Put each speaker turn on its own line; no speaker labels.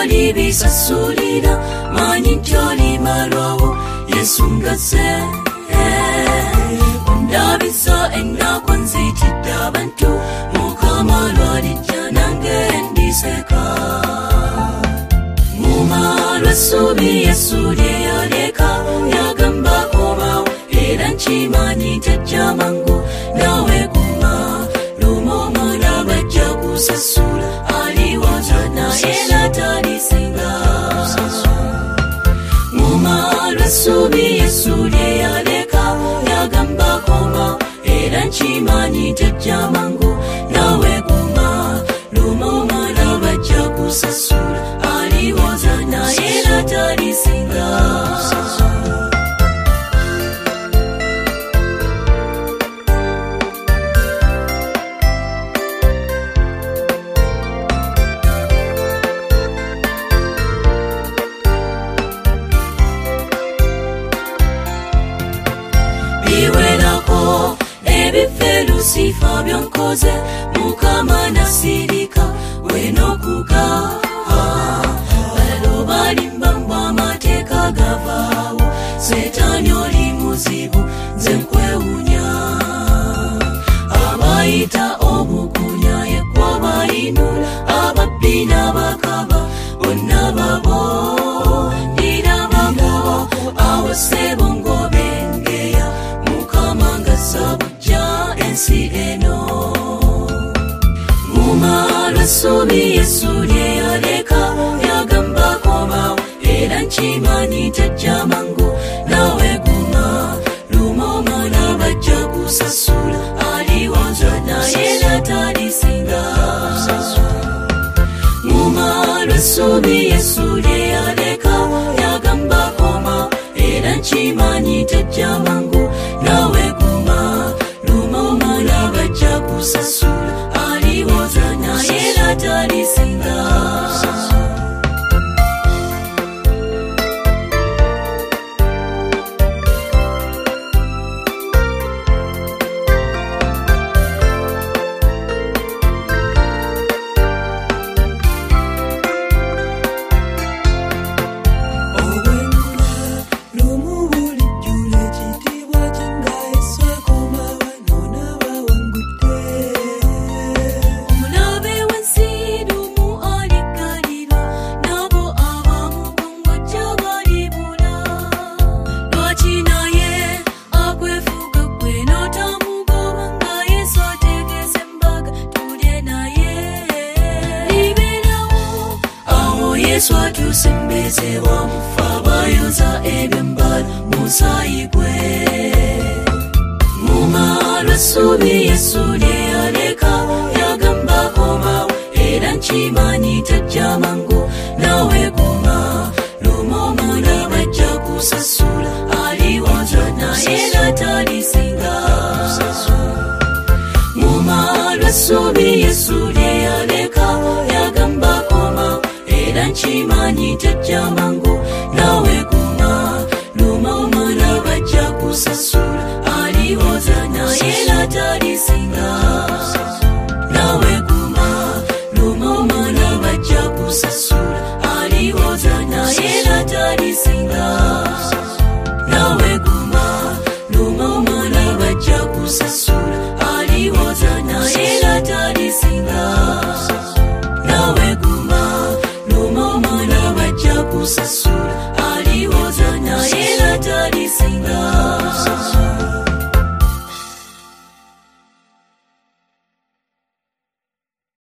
byoli bisasulira manyi nti oli malwawo Yesu ngazze ndabisa ennaku nzitidde abantu Mukama lwalijja nange ndiseka Muma lw'essuubi Yesu lye yaleka yagamba komawo era nkimanyi tajja mangu nawe guma lumu omwana bajja kusasula aliwoza naye natalisinga Muma lw'essuubi Yesu lye yaleka yagamba komawo era nkimanyi tajja mangu nawe guma lumu omwana bajja kusasula aliwoza naye natalisinga biwerako ebife byonkoze Mukama nasirika wenokuga balo balimba mbwa amateeka gavaawo Setaani oli muzibu nze nkwewunya abayita obukunya yekwa bayinula ababbi n'abakaba bonna babo ndinababo awo ssebo ngobengeya Mukama ng'assabujja ensi eno Muma lw'essuubi Yesu lye yaleka yagamba komawo era nkimanyi tajja mangu nawe guma lumu omwana bajja kusasula aliwoza naye natalisinga Muma lw'essuubi Yesu lye yaleka yagamba komawo era nkimanyi tajja mangu nawe guma lumu omwana bajja kusasula aliwoza naye natalisinga Yesu atusembeze wamufa bayoza ebyambalo musaayi gwe Muma lw'essuubi Yesu lye yaleka yagamba komawo era nkimanyi tajja mangu nawe guma lumu omwana bajja kusasula aliwoza naye natalisinga Muma lw'essuubi Yesu lye yaleka yagamba komawo era nkimanyi tajja mangu nawe guma lumu omwana bajja kusasula